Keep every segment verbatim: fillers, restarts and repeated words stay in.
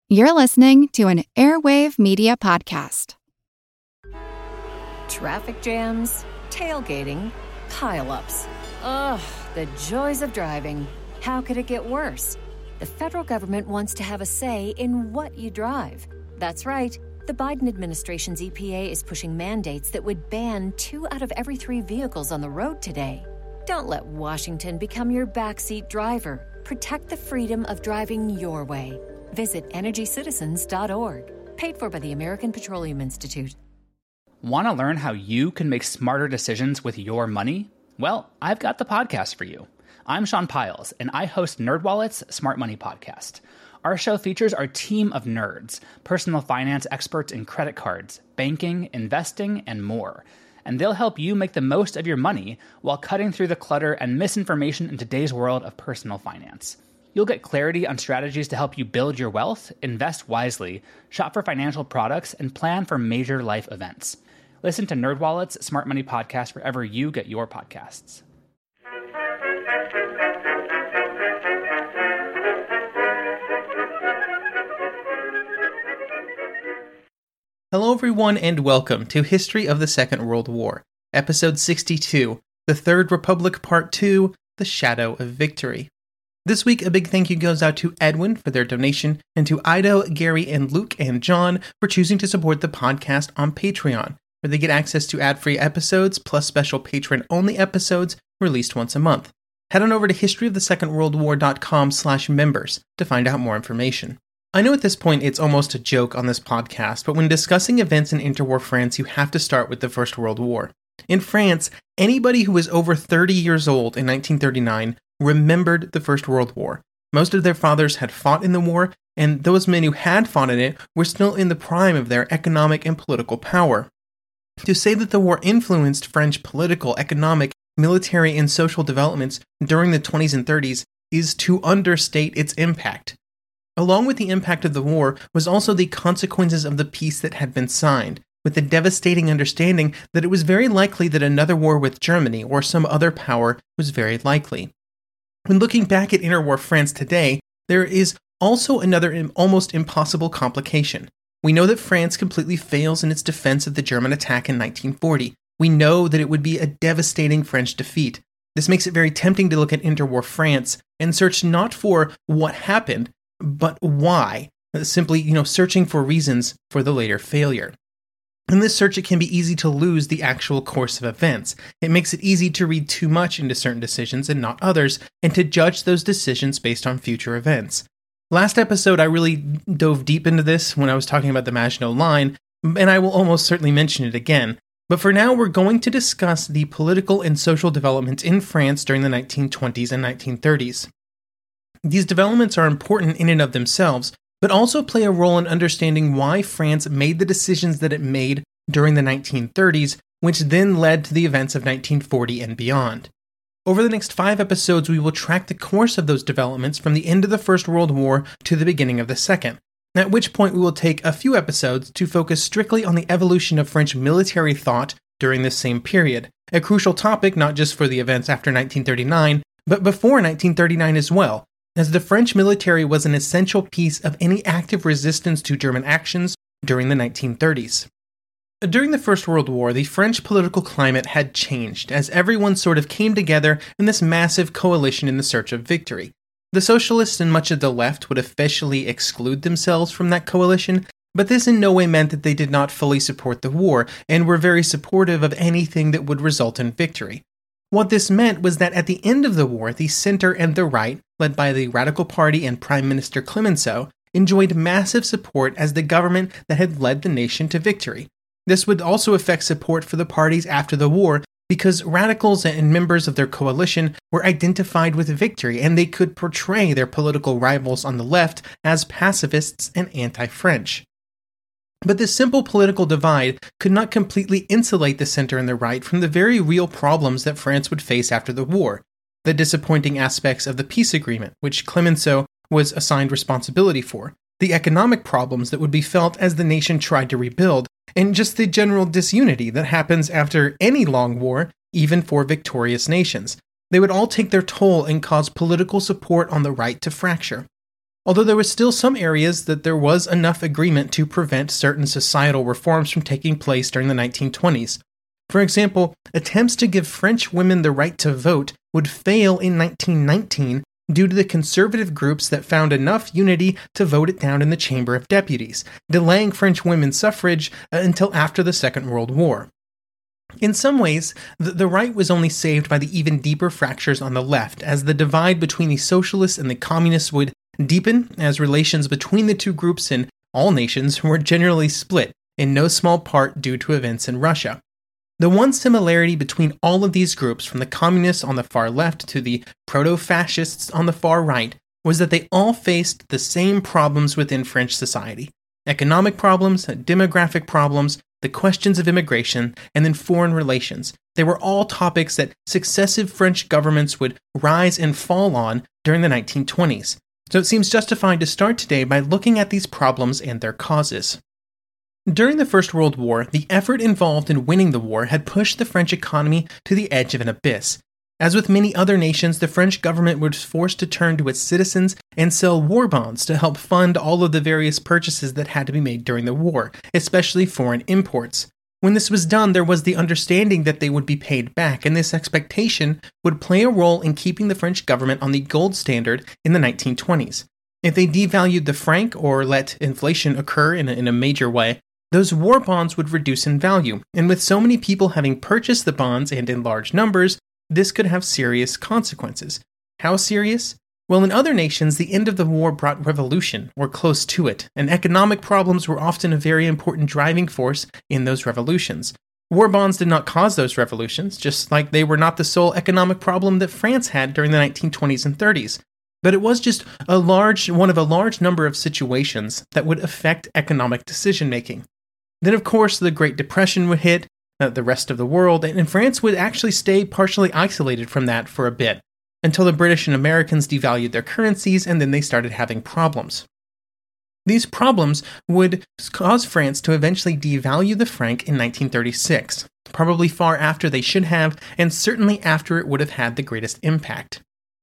You're listening to an Airwave Media Podcast. Traffic jams, tailgating, pile-ups. Ugh, the joys of driving. How could it get worse? The federal government wants to have a say in what you drive. That's right. The Biden administration's E P A is pushing mandates that would ban two out of every three vehicles on the road today. Don't let Washington become your backseat driver. Protect the freedom of driving your way. Visit energy citizens dot org. Paid for by the American Petroleum Institute. Want to learn how you can make smarter decisions with your money? Well, I've got the podcast for you. I'm Sean Piles, and I host NerdWallet's Smart Money Podcast. Our show features our team of nerds, personal finance experts in credit cards, banking, investing, and more. And they'll help you make the most of your money while cutting through the clutter and misinformation in today's world of personal finance. You'll get clarity on strategies to help you build your wealth, invest wisely, shop for financial products, and plan for major life events. Listen to NerdWallet's Smart Money Podcast wherever you get your podcasts. Hello everyone and welcome to History of the Second World War, Episode sixty-two, The Third Republic Part two, The Shadow of Victory. This week, a big thank you goes out to Edwin for their donation, and to Ido, Gary, and Luke, and John for choosing to support the podcast on Patreon, where they get access to ad-free episodes, plus special patron-only episodes released once a month. Head on over to historyofthesecondworldwar.com slash members to find out more information. I know at this point it's almost a joke on this podcast, but when discussing events in interwar France, you have to start with the First World War. In France, anybody who was over thirty years old in nineteen thirty-nine remembered the First World War. Most of their fathers had fought in the war, and those men who had fought in it were still in the prime of their economic and political power. To say that the war influenced French political, economic, military, and social developments during the twenties and thirties is to understate its impact. Along with the impact of the war was also the consequences of the peace that had been signed, with the devastating understanding that it was very likely that another war with Germany or some other power was very likely. When looking back at interwar France today, there is also another almost impossible complication. We know that France completely fails in its defense of the German attack in nineteen forty. We know that it would be a devastating French defeat. This makes it very tempting to look at interwar France and search not for what happened, but why? Simply, you know, searching for reasons for the later failure. In this search, it can be easy to lose the actual course of events. It makes it easy to read too much into certain decisions and not others, and to judge those decisions based on future events. Last episode, I really dove deep into this when I was talking about the Maginot Line, and I will almost certainly mention it again. But for now, we're going to discuss the political and social developments in France during the nineteen twenties and nineteen thirties. These developments are important in and of themselves, but also play a role in understanding why France made the decisions that it made during the nineteen thirties, which then led to the events of nineteen forty and beyond. Over the next five episodes, we will track the course of those developments from the end of the First World War to the beginning of the Second, at which point we will take a few episodes to focus strictly on the evolution of French military thought during this same period, a crucial topic not just for the events after nineteen thirty-nine, but before nineteen thirty-nine as well, as the French military was an essential piece of any active resistance to German actions during the nineteen thirties. During the First World War, the French political climate had changed, as everyone sort of came together in this massive coalition in the search of victory. The socialists and much of the left would officially exclude themselves from that coalition, but this in no way meant that they did not fully support the war, and were very supportive of anything that would result in victory. What this meant was that at the end of the war, the center and the right, led by the Radical Party and Prime Minister Clemenceau, enjoyed massive support as the government that had led the nation to victory. This would also affect support for the parties after the war, because radicals and members of their coalition were identified with victory, and they could portray their political rivals on the left as pacifists and anti-French. But this simple political divide could not completely insulate the center and the right from the very real problems that France would face after the war. The disappointing aspects of the peace agreement, which Clemenceau was assigned responsibility for, the economic problems that would be felt as the nation tried to rebuild, and just the general disunity that happens after any long war, even for victorious nations. They would all take their toll and cause political support on the right to fracture. although there was still some areas that there was enough agreement to prevent certain societal reforms from taking place during the nineteen twenties. For example, attempts to give French women the right to vote would fail in nineteen nineteen due to the conservative groups that found enough unity to vote it down in the Chamber of Deputies, delaying French women's suffrage until after the Second World War. In some ways, the, the right was only saved by the even deeper fractures on the left, as the divide between the socialists and the communists would deepen as relations between the two groups in all nations were generally split, in no small part due to events in Russia. The one similarity between all of these groups, from the communists on the far left to the proto-fascists on the far right, was that they all faced the same problems within French society: economic problems, demographic problems, the questions of immigration, and then foreign relations. They were all topics that successive French governments would rise and fall on during the nineteen twenties. So it seems justified to start today by looking at these problems and their causes. During the First World War, the effort involved in winning the war had pushed the French economy to the edge of an abyss. As with many other nations, the French government was forced to turn to its citizens and sell war bonds to help fund all of the various purchases that had to be made during the war, especially foreign imports. When this was done, there was the understanding that they would be paid back, and this expectation would play a role in keeping the French government on the gold standard in the nineteen twenties. If they devalued the franc or let inflation occur in a, in a major way, those war bonds would reduce in value, and with so many people having purchased the bonds and in large numbers, this could have serious consequences. How serious? Well, in other nations, the end of the war brought revolution, or close to it, and economic problems were often a very important driving force in those revolutions. War bonds did not cause those revolutions, just like they were not the sole economic problem that France had during the nineteen twenties and thirties. But it was just a large, one of a large number of situations that would affect economic decision-making. Then, of course, the Great Depression would hit uh, the rest of the world, and France would actually stay partially isolated from that for a bit, until the British and Americans devalued their currencies, and then they started having problems. These problems would cause France to eventually devalue the franc in nineteen thirty-six, probably far after they should have, and certainly after it would have had the greatest impact.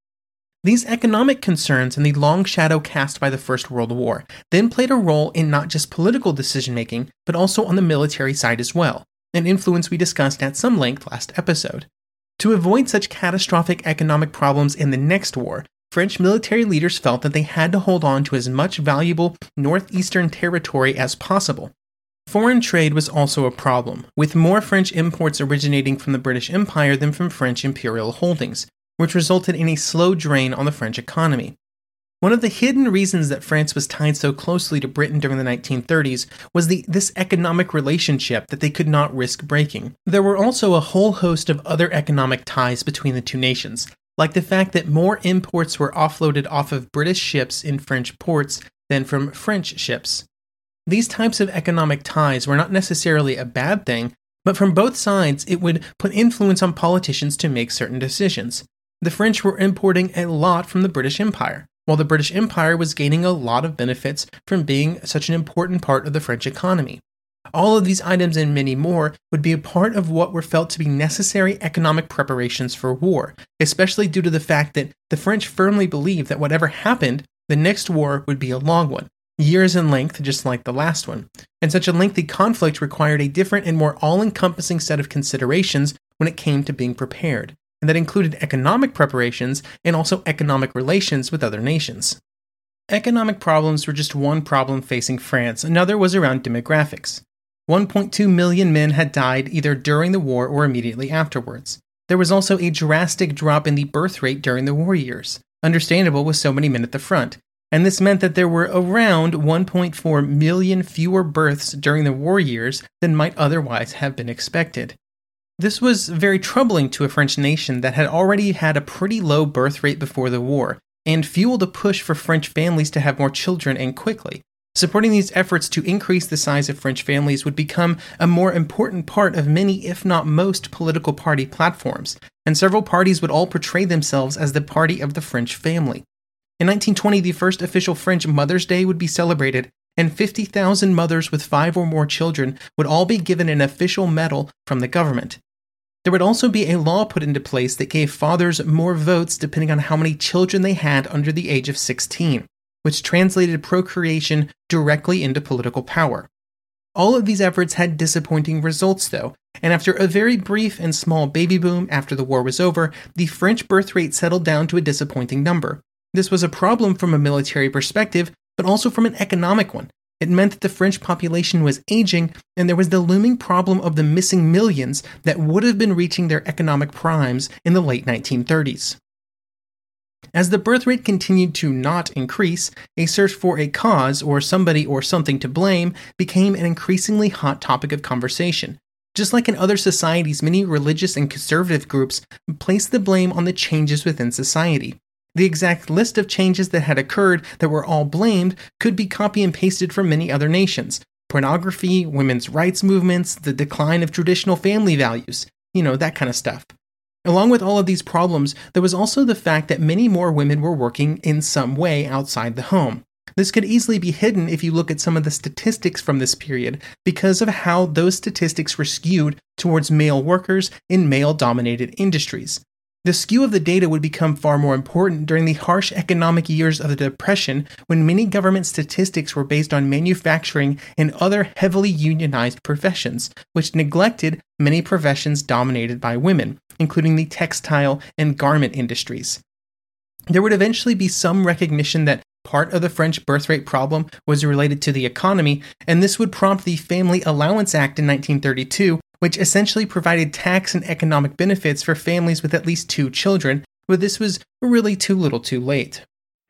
These economic concerns and the long shadow cast by the First World War then played a role in not just political decision-making, but also on the military side as well, an influence we discussed at some length last episode. To avoid such catastrophic economic problems in the next war, French military leaders felt that they had to hold on to as much valuable northeastern territory as possible. Foreign trade was also a problem, with more French imports originating from the British Empire than from French imperial holdings, which resulted in a slow drain on the French economy. One of the hidden reasons that France was tied so closely to Britain during the nineteen thirties was the, this economic relationship that they could not risk breaking. There were also a whole host of other economic ties between the two nations, like the fact that more imports were offloaded off of British ships in French ports than from French ships. These types of economic ties were not necessarily a bad thing, but from both sides it would put influence on politicians to make certain decisions. The French were importing a lot from the British Empire, while the British Empire was gaining a lot of benefits from being such an important part of the French economy. All of these items and many more would be a part of what were felt to be necessary economic preparations for war, especially due to the fact that the French firmly believed that whatever happened, the next war would be a long one, years in length just like the last one, and such a lengthy conflict required a different and more all-encompassing set of considerations when it came to being prepared. And that included economic preparations and also economic relations with other nations. Economic problems were just one problem facing France. Another was around demographics. one point two million men had died either during the war or immediately afterwards. There was also a drastic drop in the birth rate during the war years, understandable with so many men at the front, and this meant that there were around one point four million fewer births during the war years than might otherwise have been expected. This was very troubling to a French nation that had already had a pretty low birth rate before the war, and fueled a push for French families to have more children and quickly. Supporting these efforts to increase the size of French families would become a more important part of many, if not most, political party platforms, and several parties would all portray themselves as the party of the French family. In nineteen twenty, the first official French Mother's Day would be celebrated, and fifty thousand mothers with five or more children would all be given an official medal from the government. There would also be a law put into place that gave fathers more votes depending on how many children they had under the age of sixteen. which translated procreation directly into political power. All of these efforts had disappointing results, though, and after a very brief and small baby boom after the war was over, the French birth rate settled down to a disappointing number. This was a problem from a military perspective, but also from an economic one. It meant that the French population was aging, and there was the looming problem of the missing millions that would have been reaching their economic primes in the late nineteen thirties. As the birth rate continued to not increase, a search for a cause or somebody or something to blame became an increasingly hot topic of conversation. Just like in other societies, many religious and conservative groups placed the blame on the changes within society. The exact list of changes that had occurred that were all blamed could be copy and pasted from many other nations. Pornography, women's rights movements, the decline of traditional family values, you know, that kind of stuff. Along with all of these problems, there was also the fact that many more women were working in some way outside the home. This could easily be hidden if you look at some of the statistics from this period because of how those statistics were skewed towards male workers in male-dominated industries. The skew of the data would become far more important during the harsh economic years of the Depression, when many government statistics were based on manufacturing and other heavily unionized professions, which neglected many professions dominated by women, including the textile and garment industries. There would eventually be some recognition that part of the French birth rate problem was related to the economy, and this would prompt the Family Allowance Act in nineteen thirty-two, which essentially provided tax and economic benefits for families with at least two children, but this was really too little too late.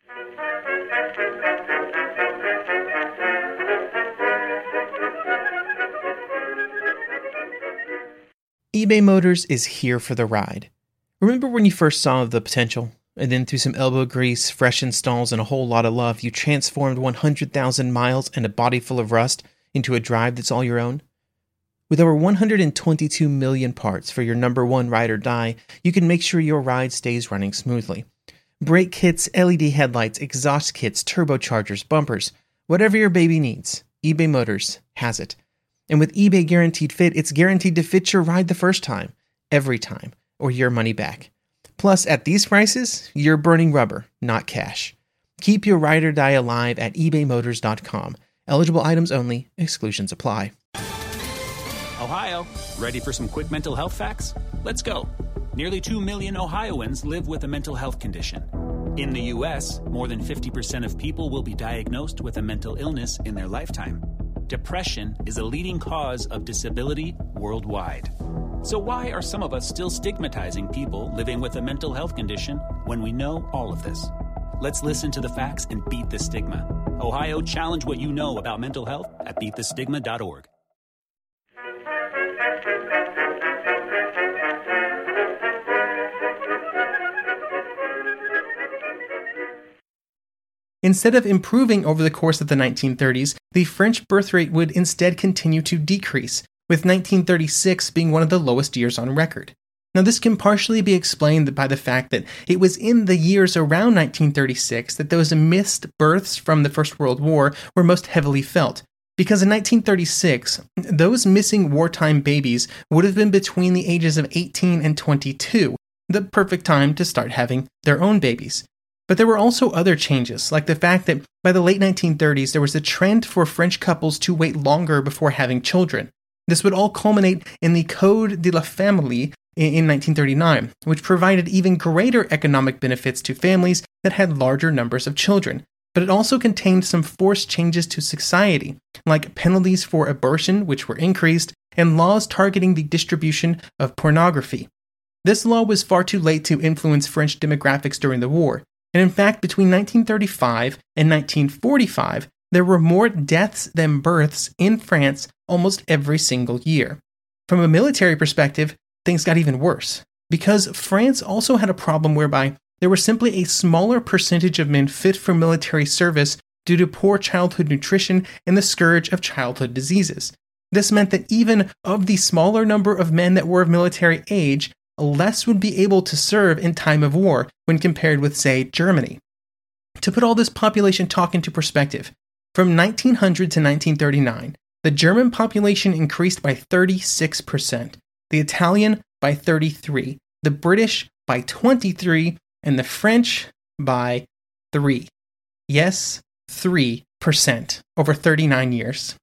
eBay Motors is here for the ride. Remember when you first saw the potential? And then through some elbow grease, fresh installs, and a whole lot of love, you transformed one hundred thousand miles and a body full of rust into a drive that's all your own? With over one hundred twenty-two million parts for your number one ride or die, you can make sure your ride stays running smoothly. Brake kits, L E D headlights, exhaust kits, turbochargers, bumpers, whatever your baby needs, eBay Motors has it. And with eBay Guaranteed Fit, it's guaranteed to fit your ride the first time, every time, or your money back. Plus, at these prices, you're burning rubber, not cash. Keep your ride or die alive at ebay motors dot com. Eligible items only. Exclusions apply. Ohio, ready for some quick mental health facts? Let's go. Nearly two million Ohioans live with a mental health condition. In the U S, more than fifty percent of people will be diagnosed with a mental illness in their lifetime. Depression is a leading cause of disability worldwide. So why are some of us still stigmatizing people living with a mental health condition when we know all of this? Let's listen to the facts and beat the stigma. Ohio, challenge what you know about mental health at beat the stigma dot org. Instead of improving over the course of the nineteen thirties, the French birth rate would instead continue to decrease, with nineteen thirty-six being one of the lowest years on record. Now, this can partially be explained by the fact that it was in the years around nineteen thirty-six that those missed births from the First World War were most heavily felt. Because in nineteen thirty-six, those missing wartime babies would have been between the ages of eighteen and twenty-two, the perfect time to start having their own babies. But there were also other changes, like the fact that by the late nineteen thirties, there was a trend for French couples to wait longer before having children. This would all culminate in the Code de la Famille in nineteen thirty-nine, which provided even greater economic benefits to families that had larger numbers of children. But it also contained some forced changes to society, like penalties for abortion, which were increased, and laws targeting the distribution of pornography. This law was far too late to influence French demographics during the war. And in fact, between nineteen thirty-five and nineteen forty-five, there were more deaths than births in France almost every single year. From a military perspective, things got even worse, because France also had a problem whereby there was simply a smaller percentage of men fit for military service due to poor childhood nutrition and the scourge of childhood diseases. This meant that even of the smaller number of men that were of military age, less would be able to serve in time of war when compared with, say, Germany. To put all this population talk into perspective, from nineteen hundred to nineteen thirty-nine, the German population increased by thirty-six percent, the Italian by thirty-three, the British by twenty-three, and the French by three. Yes, three percent over thirty-nine years.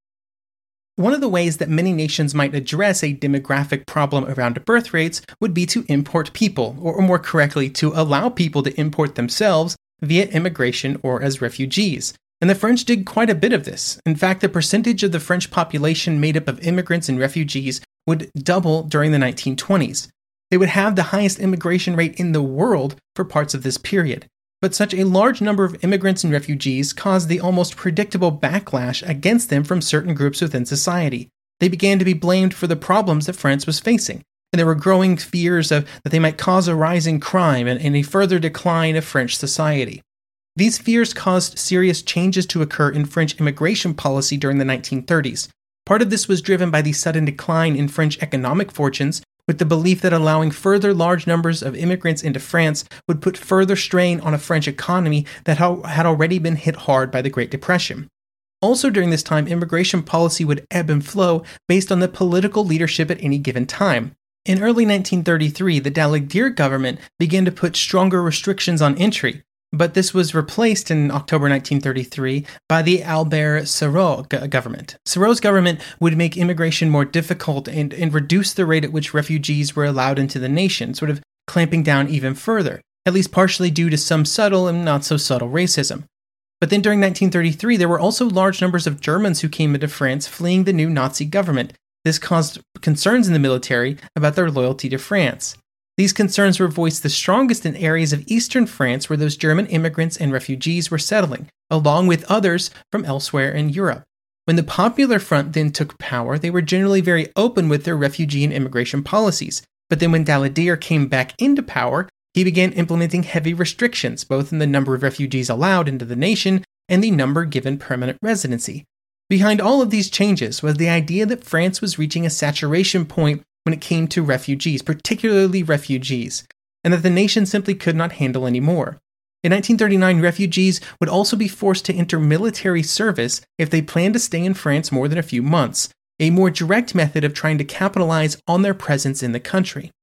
One of the ways that many nations might address a demographic problem around birth rates would be to import people, or more correctly, to allow people to import themselves via immigration or as refugees. And the French did quite a bit of this. In fact, the percentage of the French population made up of immigrants and refugees would double during the nineteen twenties. They would have the highest immigration rate in the world for parts of this period. But such a large number of immigrants and refugees caused the almost predictable backlash against them from certain groups within society. They began to be blamed for the problems that France was facing, and there were growing fears of that they might cause a rise in crime and, and a further decline of French society. These fears caused serious changes to occur in French immigration policy during the nineteen thirties. Part of this was driven by the sudden decline in French economic fortunes, with the belief that allowing further large numbers of immigrants into France would put further strain on a French economy that had already been hit hard by the Great Depression. Also during this time, immigration policy would ebb and flow based on the political leadership at any given time. In early nineteen thirty-three, the Daladier government began to put stronger restrictions on entry, but this was replaced in October nineteen thirty-three by the Albert Sarraut g- government. Sarraut's government would make immigration more difficult and, and reduce the rate at which refugees were allowed into the nation, sort of clamping down even further, at least partially due to some subtle and not so subtle racism. But then during nineteen thirty-three, there were also large numbers of Germans who came into France fleeing the new Nazi government. This caused concerns in the military about their loyalty to France. These concerns were voiced the strongest in areas of eastern France where those German immigrants and refugees were settling, along with others from elsewhere in Europe. When the Popular Front then took power, they were generally very open with their refugee and immigration policies. But then when Daladier came back into power, he began implementing heavy restrictions, both in the number of refugees allowed into the nation and the number given permanent residency. Behind all of these changes was the idea that France was reaching a saturation point when it came to refugees, particularly refugees, and that the nation simply could not handle any more. In nineteen thirty-nine, refugees would also be forced to enter military service if they planned to stay in France more than a few months, a more direct method of trying to capitalize on their presence in the country.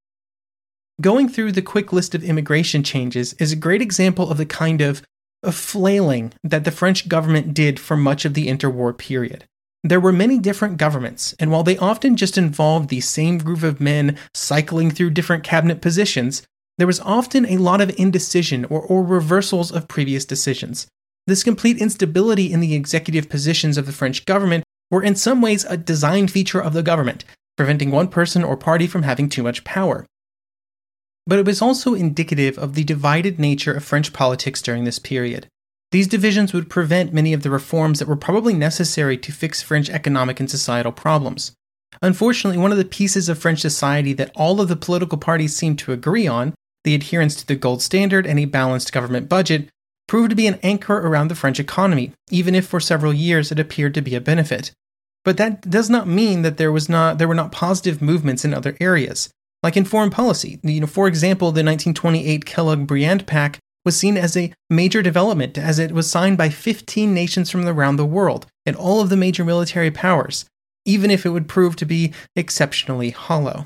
Going through the quick list of immigration changes is a great example of the kind of, of flailing that the French government did for much of the interwar period. There were many different governments, and while they often just involved the same group of men cycling through different cabinet positions, there was often a lot of indecision or, or reversals of previous decisions. This complete instability in the executive positions of the French government were in some ways a design feature of the government, preventing one person or party from having too much power. But it was also indicative of the divided nature of French politics during this period. These divisions would prevent many of the reforms that were probably necessary to fix French economic and societal problems. Unfortunately, one of the pieces of French society that all of the political parties seemed to agree on, the adherence to the gold standard and a balanced government budget, proved to be an anchor around the French economy, even if for several years it appeared to be a benefit. But that does not mean that there was not there were not positive movements in other areas. Like in foreign policy, you know, for example, the nineteen twenty-eight Kellogg-Briand Pact was seen as a major development as it was signed by fifteen nations from around the world and all of the major military powers, even if it would prove to be exceptionally hollow.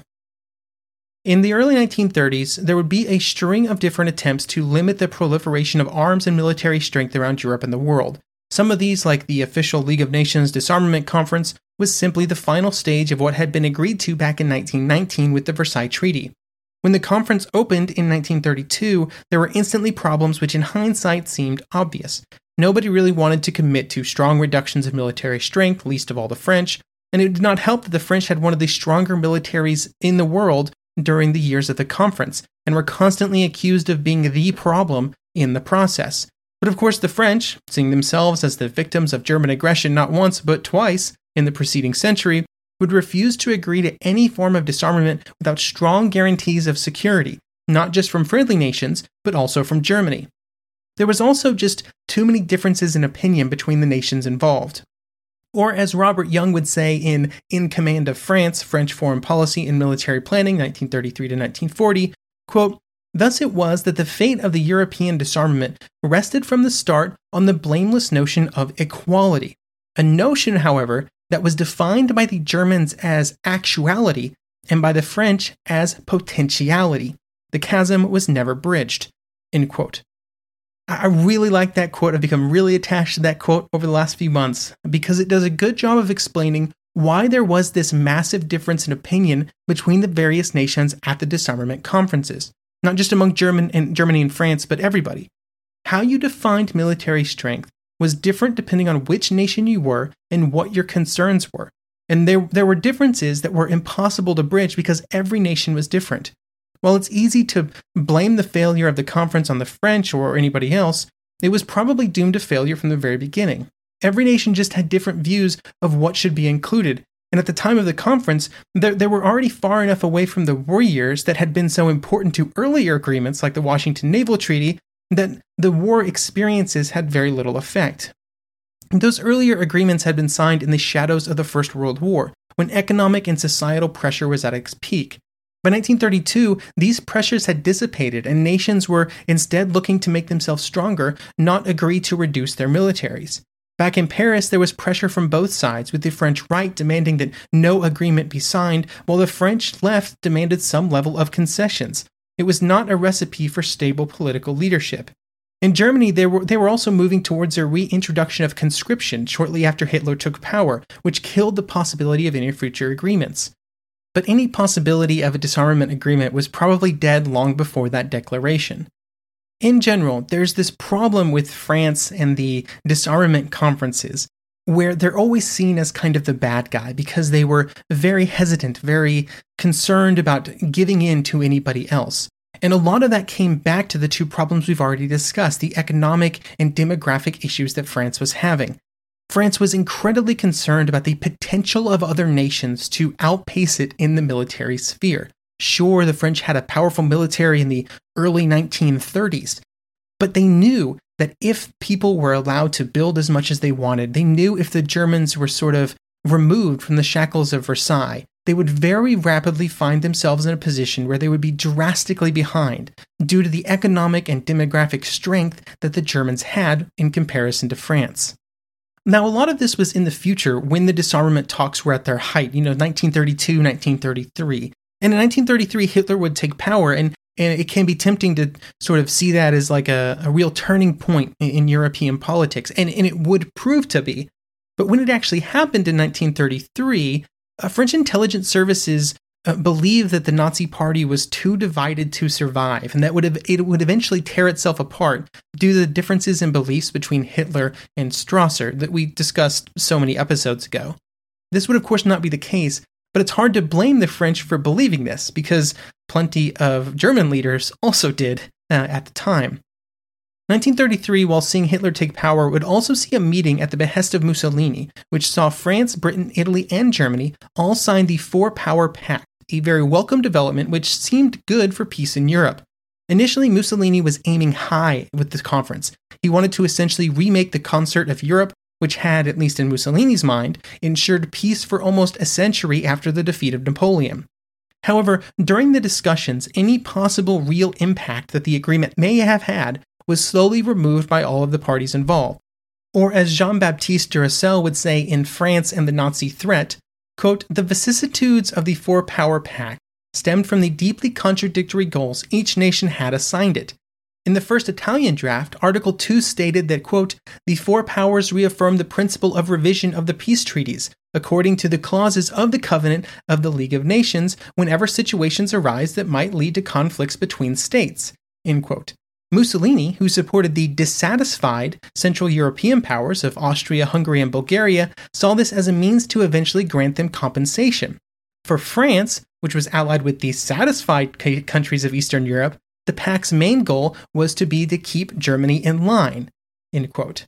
In the early nineteen thirties, there would be a string of different attempts to limit the proliferation of arms and military strength around Europe and the world. Some of these, like the official League of Nations Disarmament Conference, was simply the final stage of what had been agreed to back in nineteen nineteen with the Versailles Treaty. When the conference opened in nineteen thirty-two, there were instantly problems which in hindsight seemed obvious. Nobody really wanted to commit to strong reductions of military strength, least of all the French, and it did not help that the French had one of the stronger militaries in the world during the years of the conference, and were constantly accused of being the problem in the process. But of course the French, seeing themselves as the victims of German aggression not once but twice in the preceding century, would refuse to agree to any form of disarmament without strong guarantees of security, not just from friendly nations, but also from Germany. There was also just too many differences in opinion between the nations involved. Or as Robert Young would say in In Command of France, French Foreign Policy and Military Planning, nineteen thirty-three to nineteen forty, quote, "Thus it was that the fate of the European disarmament rested from the start on the blameless notion of equality, a notion, however, that was defined by the Germans as actuality and by the French as potentiality. The chasm was never bridged." End quote. I really like that quote. I've become really attached to that quote over the last few months because it does a good job of explaining why there was this massive difference in opinion between the various nations at the disarmament conferences, not just among German and Germany and France, but everybody. How you defined military strength was different depending on which nation you were and what your concerns were. And there, there were differences that were impossible to bridge because every nation was different. While it's easy to blame the failure of the conference on the French or anybody else, it was probably doomed to failure from the very beginning. Every nation just had different views of what should be included, and at the time of the conference, they, they were already far enough away from the war years that had been so important to earlier agreements like the Washington Naval Treaty that the war experiences had very little effect. Those earlier agreements had been signed in the shadows of the First World War, when economic and societal pressure was at its peak. By nineteen thirty-two, these pressures had dissipated and nations were instead looking to make themselves stronger, not agree to reduce their militaries. Back in Paris, there was pressure from both sides, with the French right demanding that no agreement be signed, while the French left demanded some level of concessions. It was not a recipe for stable political leadership. In Germany, they were, they were also moving towards a reintroduction of conscription shortly after Hitler took power, which killed the possibility of any future agreements. But any possibility of a disarmament agreement was probably dead long before that declaration. In general, there's this problem with France and the disarmament conferences, where they're always seen as kind of the bad guy because they were very hesitant, very concerned about giving in to anybody else. And a lot of that came back to the two problems we've already discussed, the economic and demographic issues that France was having. France was incredibly concerned about the potential of other nations to outpace it in the military sphere. Sure, the French had a powerful military in the early nineteen thirties, but they knew that if people were allowed to build as much as they wanted, they knew if the Germans were sort of removed from the shackles of Versailles, they would very rapidly find themselves in a position where they would be drastically behind due to the economic and demographic strength that the Germans had in comparison to France. Now, a lot of this was in the future when the disarmament talks were at their height, you know, nineteen thirty-two, nineteen thirty-three. And in nineteen thirty-three, Hitler would take power, and, and it can be tempting to sort of see that as like a, a real turning point in, in European politics, and, and it would prove to be. But when it actually happened in nineteen thirty-three, uh, French intelligence services uh, believed that the Nazi Party was too divided to survive, and that would have, it would eventually tear itself apart due to the differences in beliefs between Hitler and Strasser that we discussed so many episodes ago. This would of course not be the case, but it's hard to blame the French for believing this, because plenty of German leaders also did uh, at the time. nineteen thirty-three, while seeing Hitler take power, would also see a meeting at the behest of Mussolini, which saw France, Britain, Italy, and Germany all sign the Four-Power Pact, a very welcome development which seemed good for peace in Europe. Initially, Mussolini was aiming high with the conference. He wanted to essentially remake the concert of Europe, which had, at least in Mussolini's mind, ensured peace for almost a century after the defeat of Napoleon. However, during the discussions, any possible real impact that the agreement may have had was slowly removed by all of the parties involved. Or as Jean-Baptiste Duracell would say in France and the Nazi Threat, quote, "The vicissitudes of the Four-Power Pact stemmed from the deeply contradictory goals each nation had assigned it. In the first Italian draft, Article two stated that, quote, the four powers reaffirmed the principle of revision of the peace treaties, according to the clauses of the Covenant of the League of Nations, whenever situations arise that might lead to conflicts between states," end quote. Mussolini, who supported the dissatisfied Central European powers of Austria, Hungary, and Bulgaria, saw this as a means to eventually grant them compensation. For France, which was allied with the satisfied countries of Eastern Europe, the pact's main goal was to be to keep Germany in line, end quote.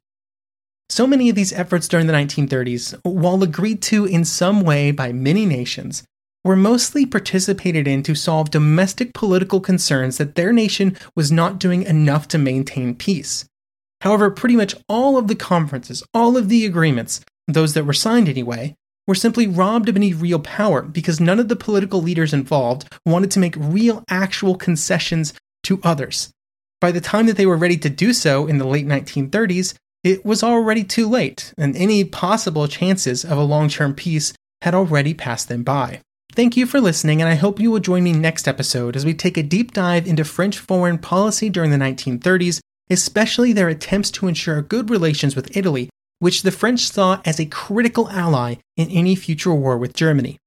So many of these efforts during the nineteen thirties, while agreed to in some way by many nations, were mostly participated in to solve domestic political concerns that their nation was not doing enough to maintain peace. However, pretty much all of the conferences, all of the agreements, those that were signed anyway, were simply robbed of any real power because none of the political leaders involved wanted to make real, actual concessions to others. By the time that they were ready to do so in the late nineteen thirties, it was already too late, and any possible chances of a long-term peace had already passed them by. Thank you for listening, and I hope you will join me next episode as we take a deep dive into French foreign policy during the nineteen thirties especially their attempts to ensure good relations with Italy, which the French saw as a critical ally in any future war with Germany.